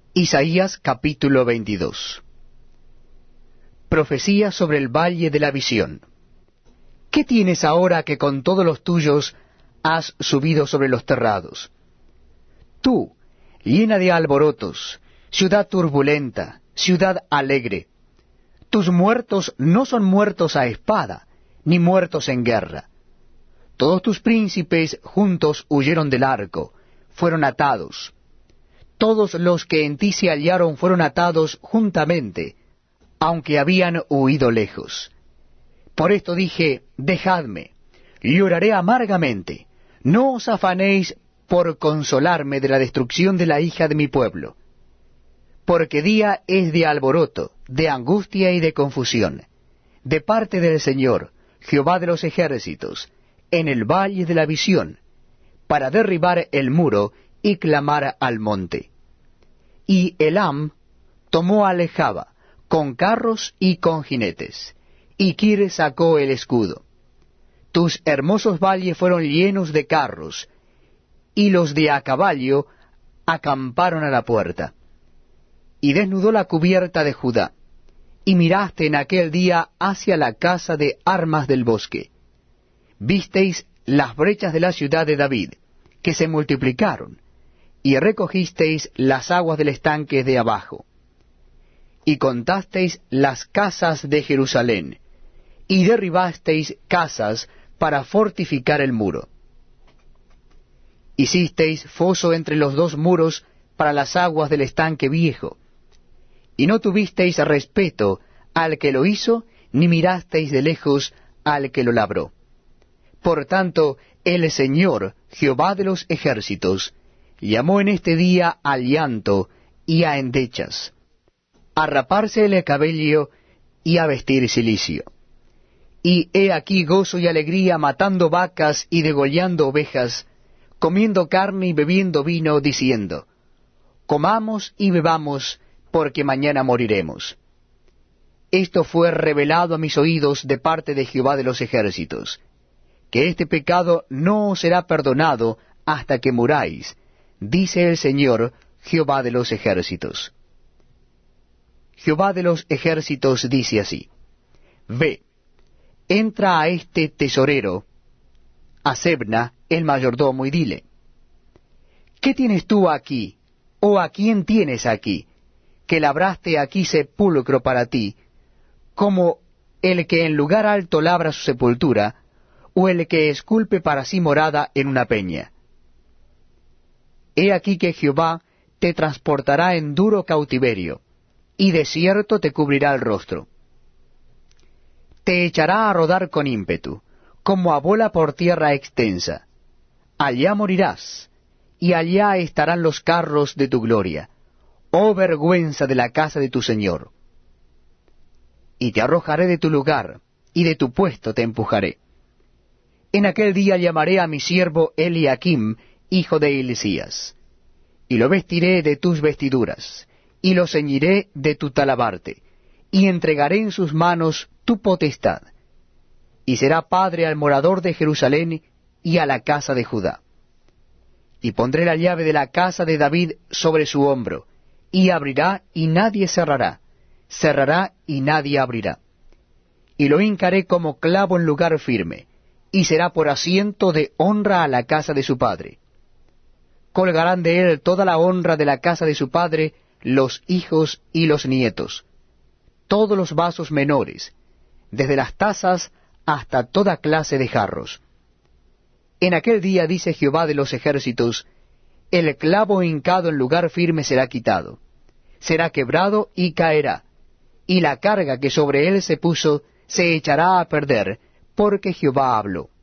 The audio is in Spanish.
Isaías capítulo 22. Profecía sobre el valle de la visión. ¿Qué tienes ahora que con todos los tuyos has subido sobre los terrados? Tú, llena de alborotos, ciudad turbulenta, ciudad alegre. Tus muertos no son muertos a espada, ni muertos en guerra. Todos tus príncipes juntos huyeron del arco, fueron atados. Todos los que en ti se hallaron fueron atados juntamente, aunque habían huido lejos. Por esto dije, dejadme, lloraré amargamente, no os afanéis por consolarme de la destrucción de la hija de mi pueblo. Porque día es de alboroto, de angustia y de confusión, de parte del Señor, Jehová de los ejércitos, en el valle de la visión, para derribar el muro y clamar al monte. Y Elam tomó a Lejaba, con carros y con jinetes, y Kir sacó el escudo. Tus hermosos valles fueron llenos de carros, y los de a caballo acamparon a la puerta. Y desnudó la cubierta de Judá, y miraste en aquel día hacia la casa de armas del bosque. Visteis las brechas de la ciudad de David, que se multiplicaron, y recogisteis las aguas del estanque de abajo. Y contasteis las casas de Jerusalén, y derribasteis casas para fortificar el muro. Hicisteis foso entre los dos muros para las aguas del estanque viejo, y no tuvisteis respeto al que lo hizo, ni mirasteis de lejos al que lo labró. Por tanto, el Señor, Jehová de los ejércitos, llamó en este día al llanto y a endechas, a raparse el cabello y a vestir cilicio. Y he aquí gozo y alegría matando vacas y degollando ovejas, comiendo carne y bebiendo vino, diciendo, comamos y bebamos, porque mañana moriremos. Esto fue revelado a mis oídos de parte de Jehová de los ejércitos, que este pecado no os será perdonado hasta que muráis, dice el Señor, Jehová de los ejércitos. Jehová de los ejércitos dice así, ve, entra a este tesorero, a Sebna, el mayordomo, y dile, ¿qué tienes tú aquí, o a quién tienes aquí, que labraste aquí sepulcro para ti, como el que en lugar alto labra su sepultura, o el que esculpe para sí morada en una peña? He aquí que Jehová te transportará en duro cautiverio, y de cierto te cubrirá el rostro. Te echará a rodar con ímpetu, como a bola por tierra extensa. Allá morirás, y allá estarán los carros de tu gloria, oh vergüenza de la casa de tu Señor. Y te arrojaré de tu lugar, y de tu puesto te empujaré. En aquel día llamaré a mi siervo Eliakim, hijo de Hilcías, y lo vestiré de tus vestiduras, y lo ceñiré de tu talabarte, y entregaré en sus manos tu potestad, y será padre al morador de Jerusalén y a la casa de Judá. Y pondré la llave de la casa de David sobre su hombro, y abrirá y nadie cerrará, cerrará y nadie abrirá. Y lo hincaré como clavo en lugar firme, y será por asiento de honra a la casa de su padre. Colgarán de él toda la honra de la casa de su padre, los hijos y los nietos, todos los vasos menores, desde las tazas hasta toda clase de jarros. En aquel día, dice Jehová de los ejércitos, el clavo hincado en lugar firme será quitado, será quebrado y caerá, y la carga que sobre él se puso se echará a perder, porque Jehová habló.